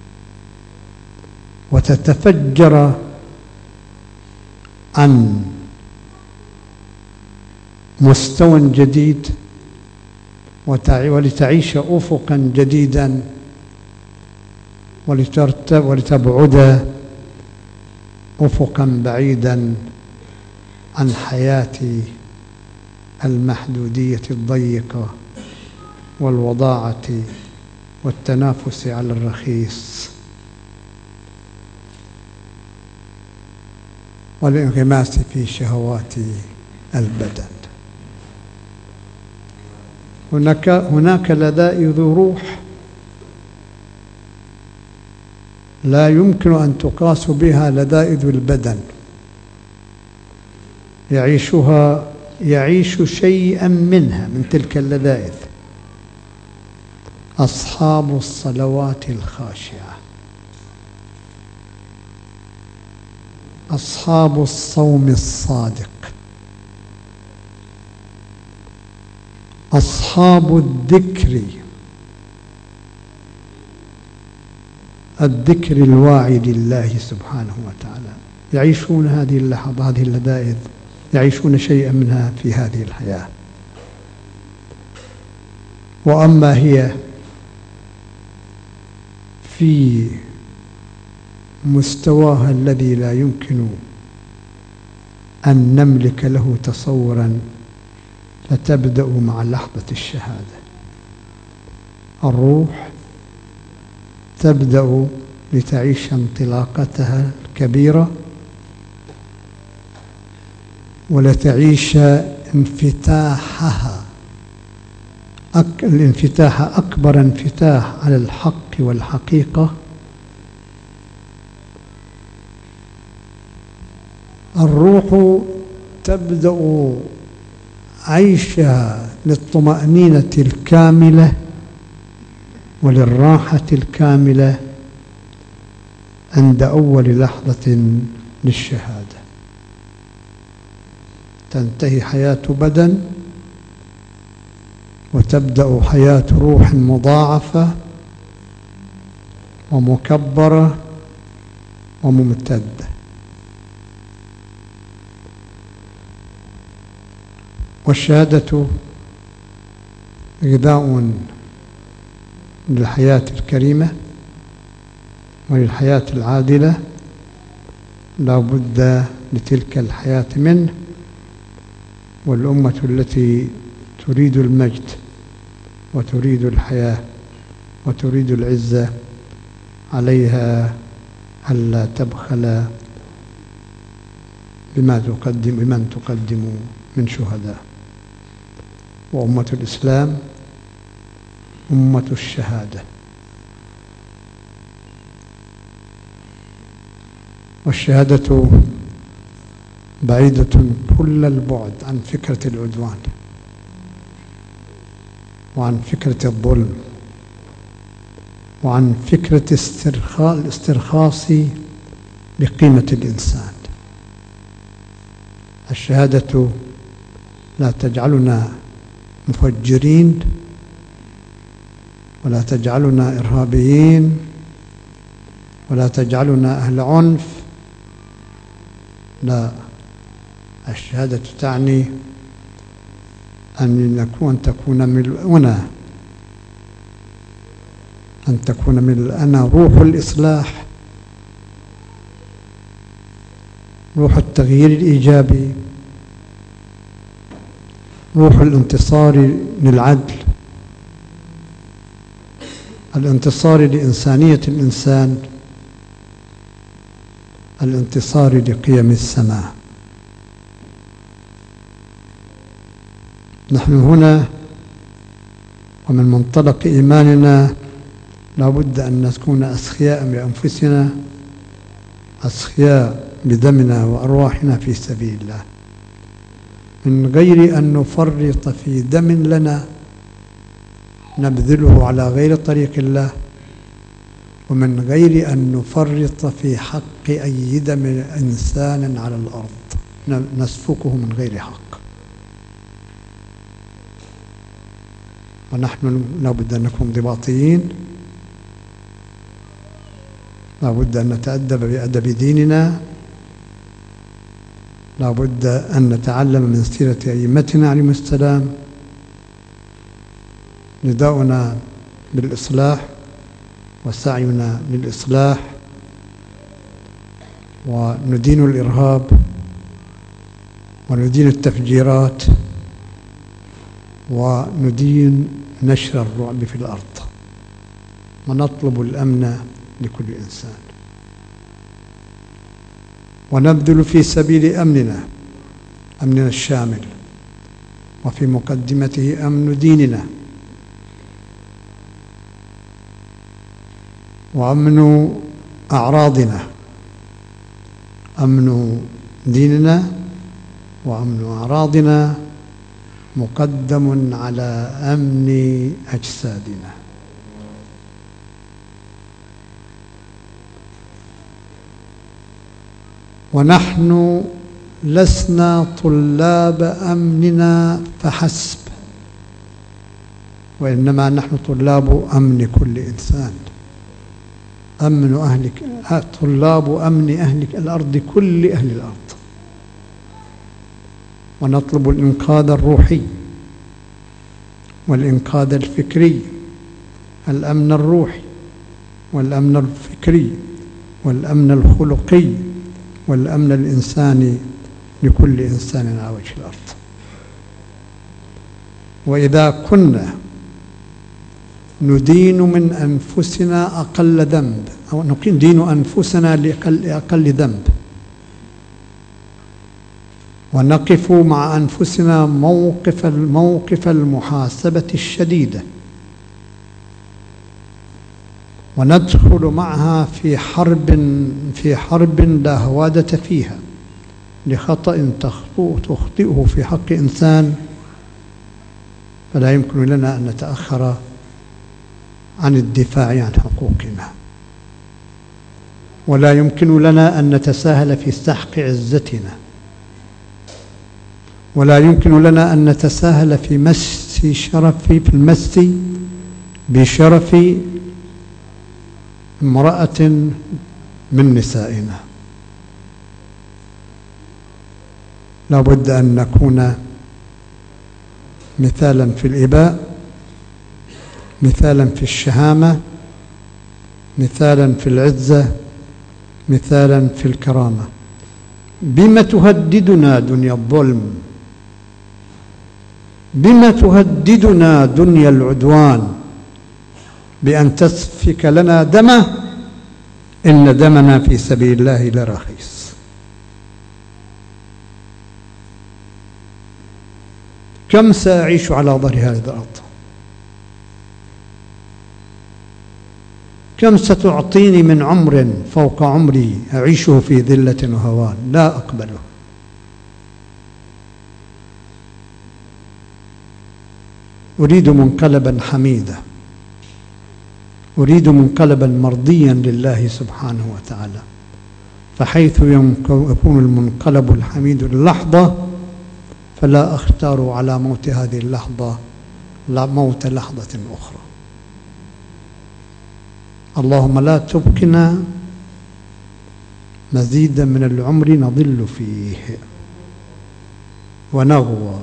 وتتفجر عن مستوى جديد ولتعيش أفقا جديدا ولتبعد أفقا بعيدا عن حياة المحدودية الضيقة والوضاعة والتنافس على الرخيص والانغماس في شهوات البدن. هناك لذائذ روح لا يمكن أن تقاس بها لذائذ البدن، يعيش شيئا منها من تلك اللذائذ أصحاب الصلوات الخاشعة، أصحاب الصوم الصادق، أصحاب الذكر الواعي لله سبحانه وتعالى، يعيشون هذه اللحظة، هذه اللذائذ، يعيشون شيئا منها في هذه الحياة. وأما هي في مستواها الذي لا يمكن أن نملك له تصورا، فتبدأ مع لحظة الشهادة. الروح تبدأ لتعيش انطلاقتها الكبيرة ولتعيش انفتاحها، الانفتاح أكبر انفتاح على الحق والحقيقة. الروح تبدأ عيشها للطمأنينة الكاملة وللراحة الكاملة عند أول لحظة للشهادة. تنتهي حياة بدن وتبدأ حياة روح مضاعفة ومكبرة وممتدة. والشهادة غذاء للحياة الكريمة وللحياة العادلة، لا بد لتلك الحياة منه. والأمة التي تريد المجد وتريد الحياة وتريد العزة عليها ألا تبخل بمن تقدم من شهداء. وأمة الإسلام أمة الشهادة، والشهادة بعيدة كل البعد عن فكرة العدوان وعن فكرة الظلم وعن فكرة الاسترخاص بقيمة الإنسان. الشهادة لا تجعلنا مفجرين ولا تجعلنا إرهابيين ولا تجعلنا أهل عنف، لا، الشهادة تعني أن تكون ملؤنا، أن تكون ملؤنا روح الإصلاح، روح التغيير الإيجابي، روح الانتصار للعدل، الانتصار لإنسانية الإنسان، الانتصار لقيم السماء. نحن هنا ومن منطلق إيماننا لا بد أن نكون أسخياء بأنفسنا، أسخياء بدمنا وأرواحنا في سبيل الله، من غير أن نفرط في دم لنا نبذله على غير طريق الله، ومن غير أن نفرط في حق أي دم إنسان على الأرض نسفكه من غير حق. ونحن لا بد أن نكون ضباطيين، لا بد أن نتأدب بأدب ديننا، لا بد أن نتعلم من سيرة أئمتنا عليهم السلام. نداؤنا بالإصلاح وسعينا للإصلاح، وندين الإرهاب وندين التفجيرات وندين نشر الرعب في الأرض، ونطلب الأمن لكل إنسان، ونبذل في سبيل أمننا الشامل، وفي مقدمته أمن ديننا وأمن أعراضنا. أمن ديننا وأمن أعراضنا مقدم على أمن أجسادنا. ونحن لسنا طلاب أمننا فحسب، وإنما نحن طلاب أمن كل إنسان، طلاب أمن أهل الأرض، كل أهل الأرض. ونطلب الإنقاذ الروحي والإنقاذ الفكري، الأمن الروحي والأمن الفكري والأمن الخلقي والأمن الإنساني لكل إنسان على وجه الأرض. وإذا كنا ندين من أنفسنا أقل ذنب، أو ندين أنفسنا لأقل ذنب، ونقف مع أنفسنا موقف المحاسبة الشديدة، وندخل معها في حرب لا هوادة فيها لخطأ تخطئه في حق إنسان، فلا يمكن لنا أن نتأخر عن الدفاع عن حقوقنا، ولا يمكن لنا أن نتساهل في سحق عزتنا، ولا يمكن لنا أن نتساهل في المس بشرف امرأة من نسائنا. لا بد أن نكون مثالا في الإباء، مثالا في الشهامة، مثالا في العزة، مثالا في الكرامة. بما تهددنا دنيا الظلم، بما تهددنا دنيا العدوان بأن تسفك لنا دمه، إن دمنا في سبيل الله لرخيص. كم سأعيش على ظهر هذه الأرض؟ كم ستعطيني من عمر فوق عمري أعيشه في ذلة وهوان؟ لا أقبله. أريد منقلبا حميدا، أريد منقلبا مرضيا لله سبحانه وتعالى. فحيث يكون المنقلب الحميد اللحظة، فلا أختار على موت هذه اللحظة موت لحظة أخرى. اللهم لا تبقنا مزيدا من العمر نضل فيه ونغوى.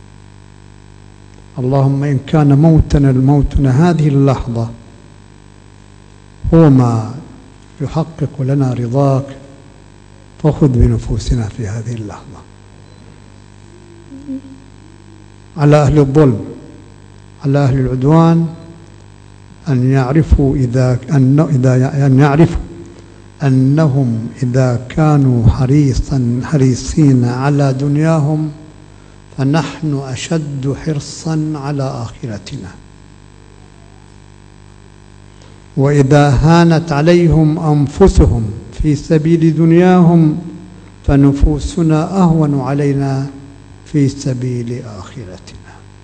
اللهم إن كان موتنا هذه اللحظة هو ما يحقق لنا رضاك، فخذ بنفوسنا في هذه اللحظة. على أهل الظلم، على أهل العدوان، أن يعرفوا أنهم إذا كانوا حريصين على دنياهم فنحن أشد حرصا على آخرتنا، وإذا هانت عليهم أنفسهم في سبيل دنياهم فنفوسنا أهون علينا في سبيل آخرتنا.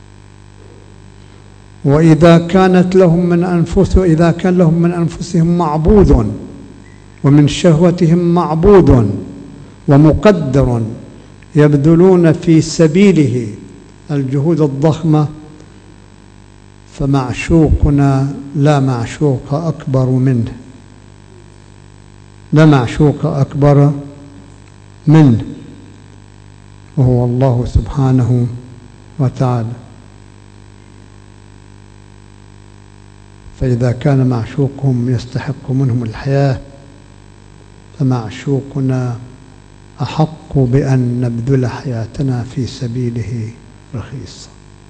وإذا كان لهم من أنفسهم معبود ومن شهوتهم معبود ومقدر يبذلون في سبيله الجهود الضخمة، فمعشوقنا لا معشوق أكبر منه، لا معشوق أكبر منه، وهو الله سبحانه وتعالى. فإذا كان معشوقهم يستحق منهم الحياة فمعشوقنا أحق بأن نبذل حياتنا في سبيله رخيصا.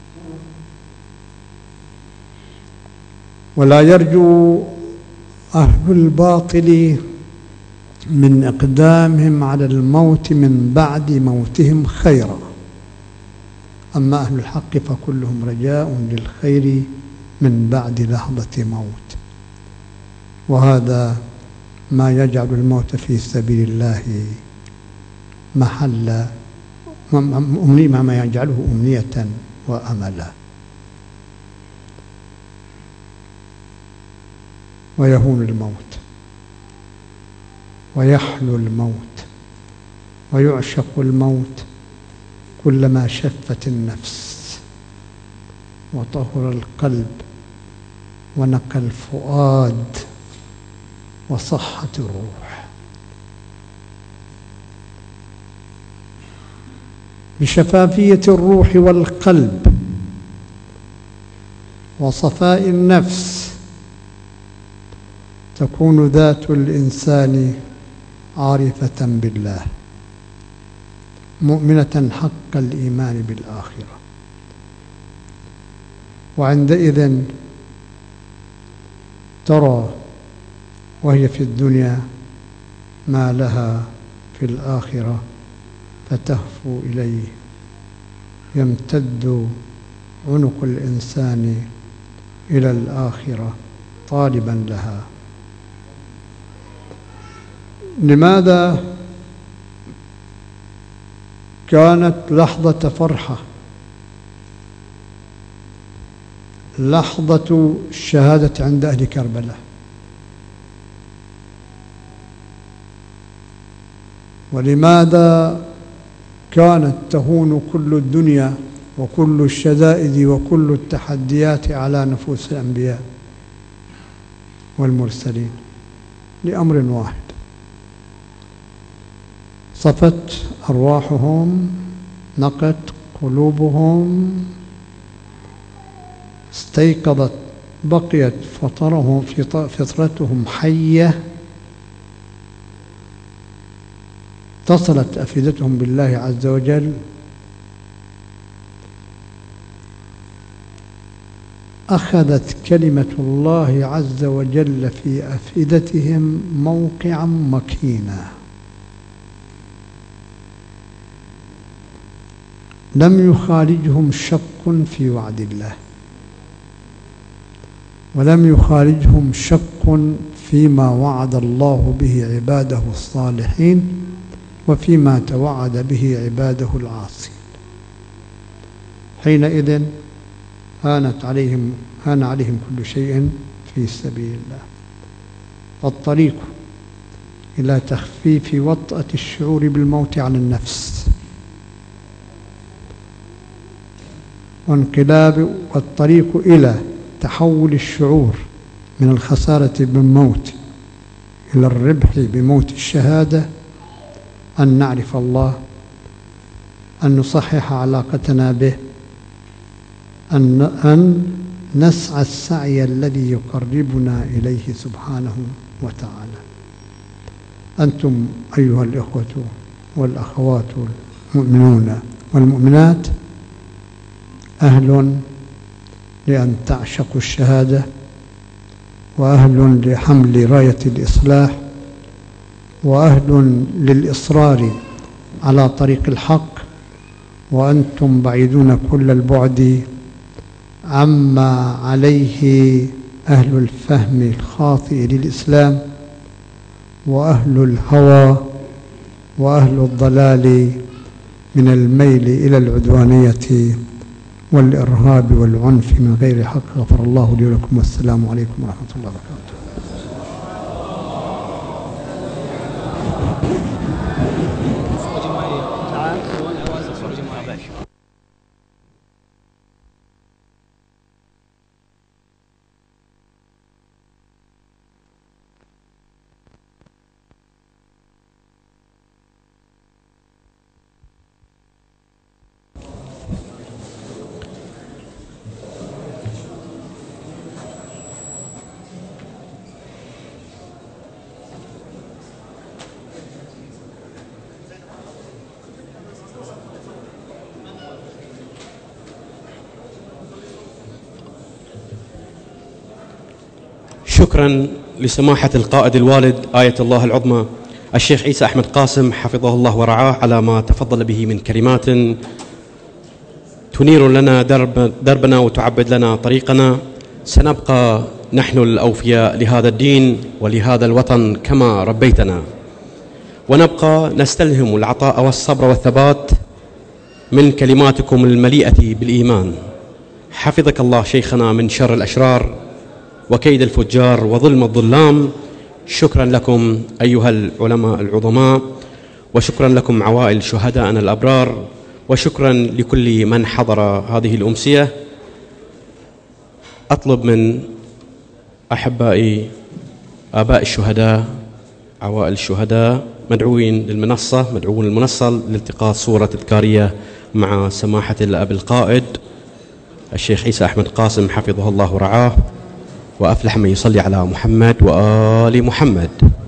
ولا يرجو أهل الباطل من إقدامهم على الموت من بعد موتهم خيرا، أما أهل الحق فكلهم رجاء للخير من بعد لحظة موت، وهذا ما يجعل الموت في سبيل الله محل ما يجعله أمنية وأملا. ويهون الموت ويحلو الموت ويعشق الموت كلما شفت النفس وطهر القلب ونقى الفؤاد وصحت الروح. بشفافية الروح والقلب وصفاء النفس تكون ذات الإنسان عارفة بالله، مؤمنة حق الإيمان بالآخرة، وعندئذ ترى وهي في الدنيا ما لها في الآخرة فتهفو إليه، يمتد عنق الإنسان إلى الآخرة طالبا لها. لماذا كانت لحظة فرحة، لحظة الشهادة عند أهل كربلاء؟ ولماذا كانت تهون كل الدنيا وكل الشدائد وكل التحديات على نفوس الأنبياء والمرسلين؟ لأمر واحد: صفت أرواحهم، نقت قلوبهم، استيقظت، بقيت فطرتهم حية، اتصلت أفئدتهم بالله عز وجل، أخذت كلمة الله عز وجل في أفئدتهم موقعا مكينا. لم يخالجهم شك في وعد الله، ولم يخالجهم شك فيما وعد الله به عباده الصالحين وفيما توعد به عباده العاصين. حينئذ هان عليهم كل شيء في سبيل الله. الطريق إلى تخفيف وطأة الشعور بالموت عن النفس والطريق إلى تحول الشعور من الخسارة بالموت إلى الربح بموت الشهادة أن نعرف الله، أن نصحح علاقتنا به، أن نسعى السعي الذي يقربنا إليه سبحانه وتعالى. أنتم أيها الإخوة والأخوات المؤمنون والمؤمنات أهل لأن تعشقوا الشهادة، وأهل لحمل راية الإصلاح، وأهل للإصرار على طريق الحق، وأنتم بعيدون كل البعد عما عليه أهل الفهم الخاطئ للإسلام، وأهل الهوى وأهل الضلال من الميل إلى العدوانية والإرهاب والعنف من غير حق. غفر الله لي ولكم، والسلام عليكم ورحمة الله وبركاته. شكرا لسماحة القائد الوالد آية الله العظمى الشيخ عيسى أحمد قاسم حفظه الله ورعاه على ما تفضل به من كلمات تنير لنا دربنا وتعبد لنا طريقنا. سنبقى نحن الأوفياء لهذا الدين ولهذا الوطن كما ربيتنا، ونبقى نستلهم العطاء والصبر والثبات من كلماتكم المليئة بالإيمان. حفظك الله شيخنا من شر الأشرار وكيد الفجار وظلم الظلام. شكرا لكم أيها العلماء العظماء، وشكرا لكم عوائل شهدائنا الأبرار، وشكرا لكل من حضر هذه الأمسية. أطلب من أحبائي آباء الشهداء عوائل الشهداء مدعوون للمنصة لالتقاط صورة تذكارية مع سماحة الأب القائد الشيخ عيسى أحمد قاسم حفظه الله ورعاه، وأفلح من يصلي على محمد وآل محمد.